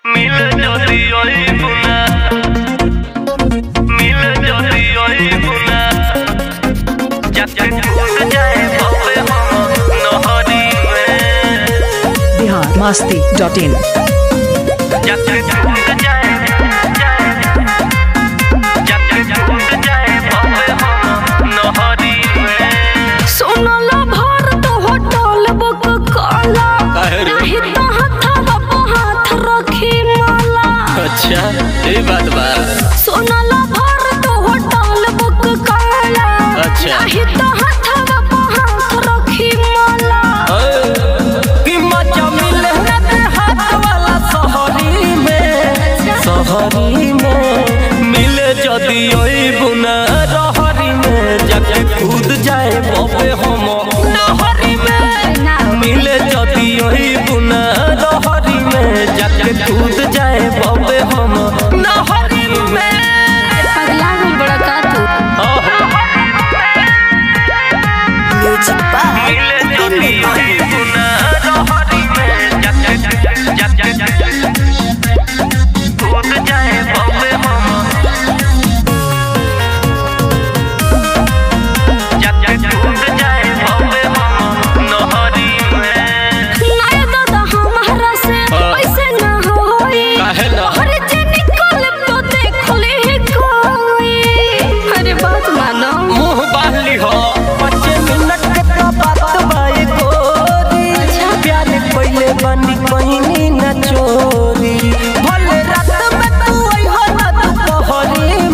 मिल जदी ओई बुना मिल जदी ओई बुना जाके टूट जाए बाबे हम नहरी में biharmasti.in जाके टूट जाए जाके टूट जाए बाबे हम नहरी में सोनला भर तो होटल बुक काला नहीं तो हथवा पे हाथ रखी माला। अच्छा ये बात बा। सोनला भर तो होटल बुक काला अच्छा नहीं तो हथवा पे हाथ रखी माला। कि मजा मिले हाथ वाला सहरी में मिले जदी ओई बुना रहरी में जाके कूद जाए बाबे हम नहरी में मिले जदी ओई बुना रहरी में जाके कूद जाए बाबे हम नहरी में पगला गल बड़ा का तू मिले जदी ओई बुना रहरी में जाके कूद जाए बाबे हम जाके कूद जाए बाबे हम नहरी में नहीं दादा हमारा से ऐसे ना होई। काहे ना? अरे जे निकल तो देख ले कोई। अरे बात मानो मुंह बाली हो 5 मिनट के बात बाई गोरी प्यार पहले बनी कहीं न चोरी भले रात में तू आई हो ना दोपहरी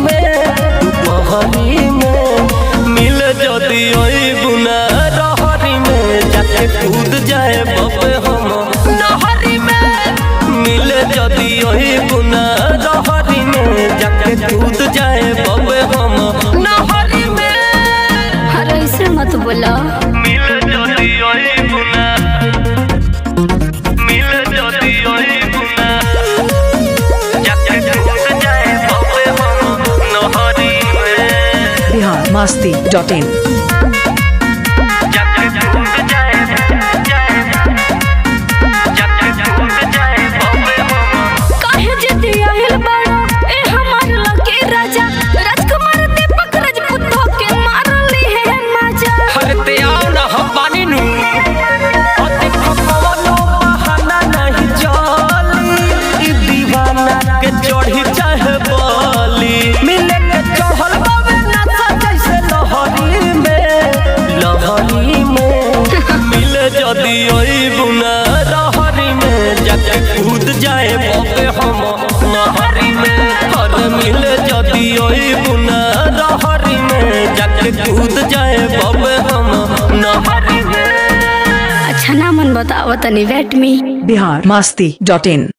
में मिल जदी ओई बुना रहरी में जाके कूद जाए बाबे हम नहरी में मिल जदी ओई बुना रहरी में जाके कूद जाए बाबे हम नहरी में अरे ऐसे मत बोला। मिल जदी ओई बुना मिल जदी ओई बुना जाके कूद जाए बाबे हम नहरी में biharmasti.in जाके कूद जाए जाके कूद जाए बाबे हम काहे जिद्दी आहिल बड़ा ए हमार लगे राजा राजकुमार दीपक राजपूत के मारली है मजा। हरते आओ ना हम पानी नू और देखो कवनो बहाना नहीं चली ई दीवाना के चढ़ी चाहे बोली मिले के चहल बाबे ना जैसे लहरी में मिले जदी ओई बुना रहरी में जाके कूद जाए बाबे हम नहरी में और मिले जदी ओई बुना रहरी में जाके कूद जाए बाबे हम नहरी में। अच्छा ना मन बताओ तनी वेट मी biharmasti.in